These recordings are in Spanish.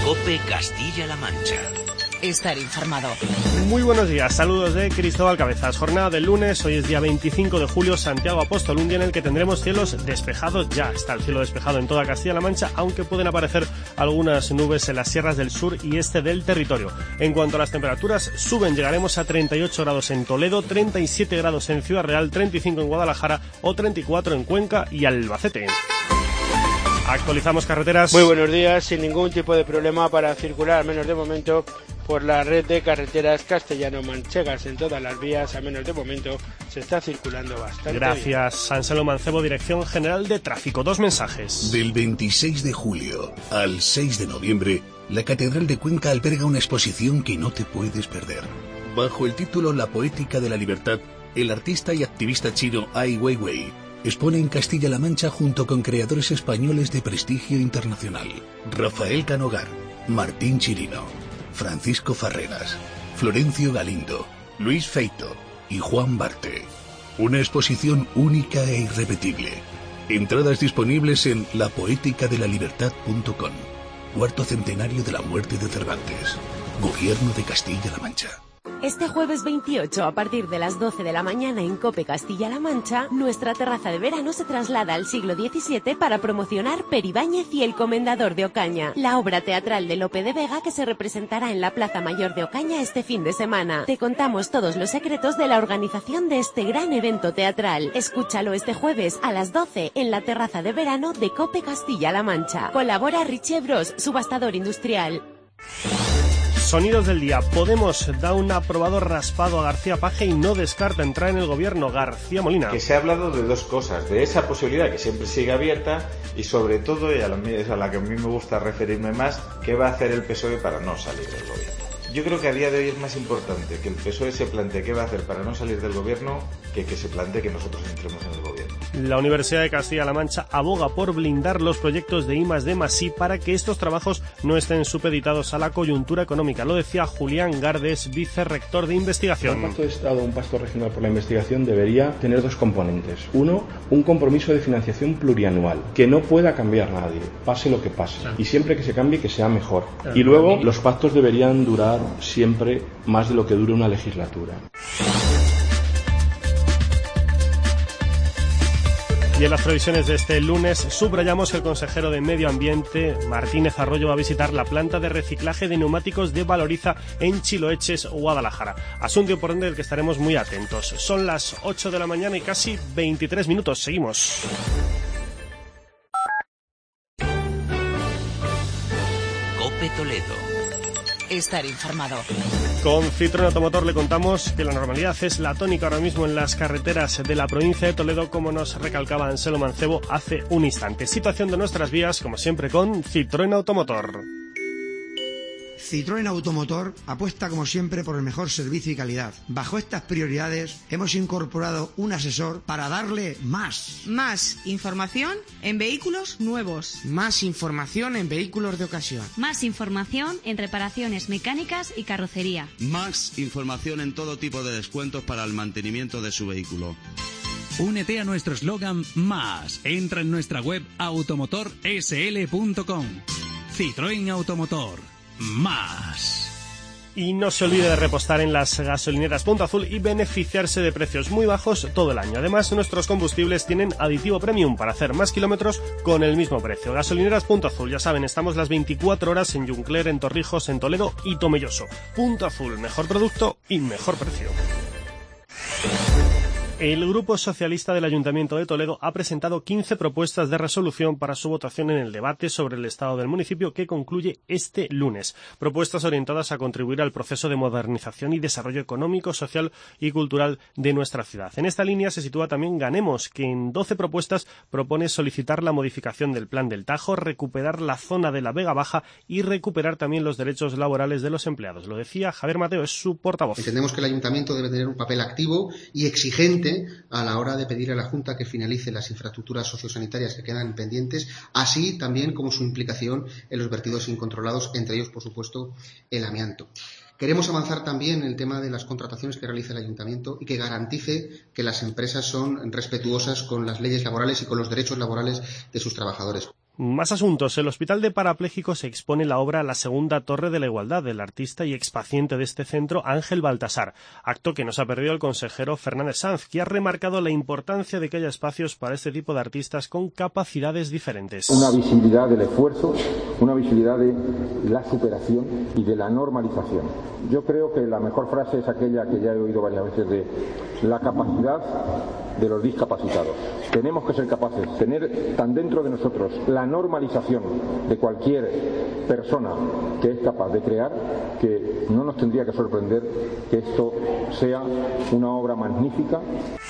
COPE Castilla-La Mancha. Estar informado. Muy buenos días, saludos de Cristóbal Cabezas. Jornada del lunes, hoy es día 25 de julio, Santiago Apóstol, un día en el que tendremos cielos despejados ya. Está el cielo despejado en toda Castilla-La Mancha, aunque pueden aparecer algunas nubes en las sierras del sur y este del territorio. En cuanto a las temperaturas, suben, llegaremos a 38 grados en Toledo, 37 grados en Ciudad Real, 35 en Guadalajara o 34 en Cuenca y Albacete. Actualizamos carreteras. Muy buenos días, sin ningún tipo de problema para circular, al menos de momento, por la red de carreteras castellano-manchegas en todas las vías, al menos de momento, se está circulando bastante. Gracias, Anselmo Mancebo, Dirección General de Tráfico. Dos mensajes. Del 26 de julio al 6 de noviembre, la Catedral de Cuenca alberga una exposición que no te puedes perder. Bajo el título La Poética de la Libertad, el artista y activista chino Ai Weiwei expone en Castilla-La Mancha junto con creadores españoles de prestigio internacional. Rafael Canogar, Martín Chirino, Francisco Farreras, Florencio Galindo, Luis Feito y Juan Barte. Una exposición única e irrepetible. Entradas disponibles en lapoeticadela-libertad.com. Cuarto centenario de la muerte de Cervantes. Gobierno de Castilla-La Mancha. Este jueves 28, a partir de las 12 de la mañana en COPE Castilla-La Mancha, nuestra terraza de verano se traslada al siglo XVII para promocionar Peribáñez y el Comendador de Ocaña, la obra teatral de Lope de Vega que se representará en la Plaza Mayor de Ocaña este fin de semana. Te contamos todos los secretos de la organización de este gran evento teatral. Escúchalo este jueves a las 12 en la terraza de verano de COPE Castilla-La Mancha. Colabora Richie Bros, subastador industrial. Sonidos del día. Podemos da un aprobado raspado a García Paje y no descarta entrar en el gobierno. García Molina. Que se ha hablado de dos cosas, de esa posibilidad que siempre sigue abierta y sobre todo, y a la que a mí me gusta referirme más, qué va a hacer el PSOE para no salir del gobierno. Yo creo que a día de hoy es más importante que el PSOE se plantee qué va a hacer para no salir del gobierno que se plantee que nosotros entremos en el gobierno. La Universidad de Castilla-La Mancha aboga por blindar los proyectos de I+D+I para que estos trabajos no estén supeditados a la coyuntura económica. Lo decía Julián Gardes, vicerrector de investigación. Un pacto de Estado, un pacto regional por la investigación debería tener dos componentes. Uno, un compromiso de financiación plurianual, que no pueda cambiar nadie, pase lo que pase. Y siempre que se cambie, que sea mejor. Y luego, los pactos deberían durar siempre más de lo que dure una legislatura. Y en las previsiones de este lunes subrayamos que el consejero de Medio Ambiente, Martínez Arroyo, va a visitar la planta de reciclaje de neumáticos de Valoriza en Chiloeches, Guadalajara. Asunto importante del que estaremos muy atentos. Son las 8 de la mañana y casi 23 minutos. Seguimos. COPE Toledo. Estar informado. Con Citroën Automotor le contamos que la normalidad es la tónica ahora mismo en las carreteras de la provincia de Toledo, como nos recalcaba Anselmo Mancebo hace un instante. Situación de nuestras vías, como siempre, con Citroën Automotor. Citroën Automotor apuesta como siempre por el mejor servicio y calidad. Bajo estas prioridades hemos incorporado un asesor para darle más. Más información en vehículos nuevos. Más información en vehículos de ocasión. Más información en reparaciones mecánicas y carrocería. Más información en todo tipo de descuentos para el mantenimiento de su vehículo. Únete a nuestro eslogan Más. Entra en nuestra web automotorsl.com. Citroën Automotor. Más. Y no se olvide de repostar en las gasolineras Punto Azul y beneficiarse de precios muy bajos todo el año. Además, nuestros combustibles tienen aditivo premium para hacer más kilómetros con el mismo precio. Gasolineras Punto Azul, ya saben, estamos las 24 horas en Juncler, en Torrijos, en Toledo y Tomelloso. Punto Azul, mejor producto y mejor precio. El Grupo Socialista del Ayuntamiento de Toledo ha presentado 15 propuestas de resolución para su votación en el debate sobre el estado del municipio que concluye este lunes. Propuestas orientadas a contribuir al proceso de modernización y desarrollo económico, social y cultural de nuestra ciudad. En esta línea se sitúa también Ganemos, que en 12 propuestas propone solicitar la modificación del Plan del Tajo, recuperar la zona de la Vega Baja y recuperar también los derechos laborales de los empleados. Lo decía Javier Mateo, es su portavoz. Entendemos que el Ayuntamiento debe tener un papel activo y exigente a la hora de pedir a la Junta que finalice las infraestructuras sociosanitarias que quedan pendientes, así también como su implicación en los vertidos incontrolados, entre ellos, por supuesto, el amianto. Queremos avanzar también en el tema de las contrataciones que realiza el Ayuntamiento y que garantice que las empresas son respetuosas con las leyes laborales y con los derechos laborales de sus trabajadores. Más asuntos. El Hospital de Parapléjicos expone la obra La Segunda Torre de la Igualdad del artista y expaciente de este centro, Ángel Baltasar, acto que nos ha perdido el consejero Fernández Sanz, que ha remarcado la importancia de que haya espacios para este tipo de artistas con capacidades diferentes. Una visibilidad del esfuerzo, una visibilidad de la superación y de la normalización. Yo creo que la mejor frase es aquella que ya he oído varias veces de la capacidad de los discapacitados. Tenemos que ser capaces de tener tan dentro de nosotros la normalización de cualquier persona que es capaz de crear, que no nos tendría que sorprender que esto sea una obra magnífica.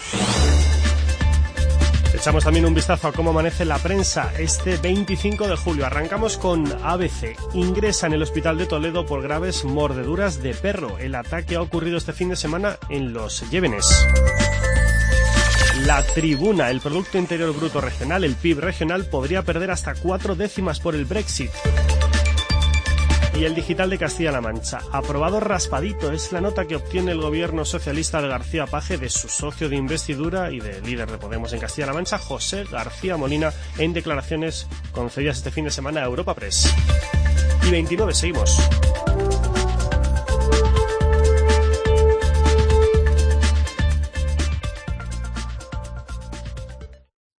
Echamos también un vistazo a cómo amanece la prensa este 25 de julio. Arrancamos con ABC. Ingresa en el hospital de Toledo por graves mordeduras de perro. El ataque ha ocurrido este fin de semana en Los Llévenes. La Tribuna. El Producto Interior Bruto regional, el PIB regional, podría perder hasta 4 décimas por el Brexit. Y el Digital de Castilla-La Mancha. Aprobado raspadito es la nota que obtiene el gobierno socialista de García Paje de su socio de investidura y de líder de Podemos en Castilla-La Mancha, José García Molina, en declaraciones concedidas este fin de semana a Europa Press. Y 29, seguimos.